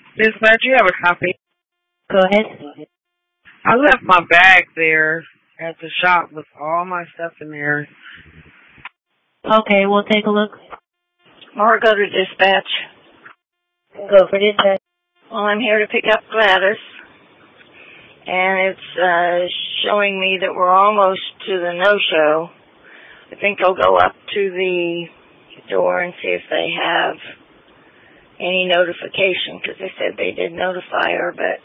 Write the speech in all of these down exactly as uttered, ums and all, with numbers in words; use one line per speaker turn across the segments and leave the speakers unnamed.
Dispatch, you have a copy.
Go ahead.
I left my bag there at the shop with all my stuff in there.
Okay, we'll take a look.
Margot to dispatch.
Go for dispatch.
Well, I'm here to pick up Gladys, and it's uh, showing me that we're almost to the no-show. I think I'll go up to the door and see if they have any notification, because they said they did notify her, but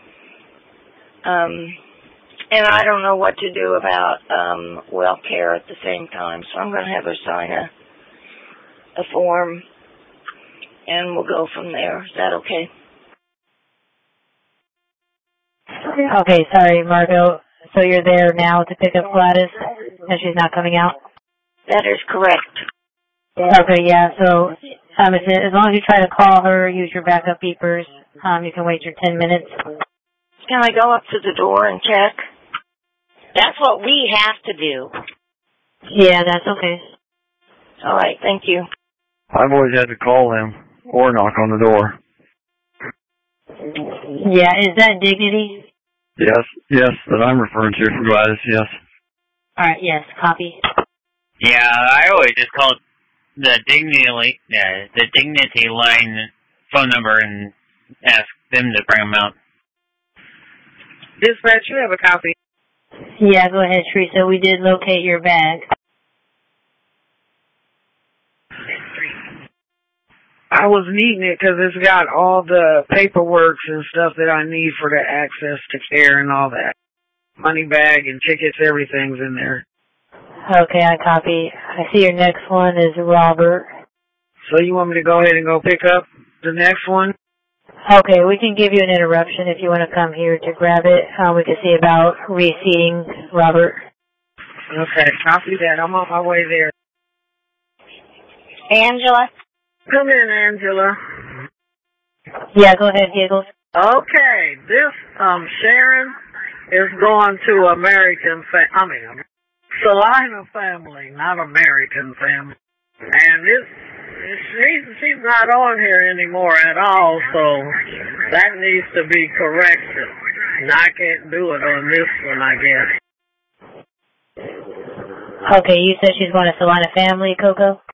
um, and I don't know what to do about um, well care at the same time, so I'm going to have her sign a a form, and we'll go from there. Is that okay?
Okay, sorry, Margot. So you're there now to pick up Gladys, and she's not coming out?
That is correct.
Okay, yeah, so um, as as long as you try to call her, use your backup beepers, um, you can wait your ten minutes.
Can I go up to the door and check?
That's what we have to do.
Yeah, that's okay.
All right, thank you.
I've always had to call them or knock on the door.
Yeah, is that Dignity?
Yes, yes, that I'm referring to for Gladys, yes.
All right, yes, copy.
Yeah, I always just call the dignity, uh, the dignity line phone number and ask them to bring them out.
Dispatch, you have a copy.
Yeah, go ahead, Teresa. We did locate your bag.
I was needing it because it's got all the paperwork and stuff that I need for the access to care and all that. Money bag and tickets, everything's in there.
Okay, I copy. I see your next one is Robert.
So you want me to go ahead and go pick up the next one?
Okay, we can give you an interruption if you want to come here to grab it. Uh, we can see about reseating Robert.
Okay, copy that. I'm on my way there.
Angela?
Come in, Angela.
Yeah, go ahead, Giggles.
Okay, this um Sharon is going to American fa- I mean, Salina family, not American family. And this, she's, she's not on here anymore at all, so that needs to be corrected. And I can't do it on this one, I guess.
Okay, you said she's going to Salina family, Coco?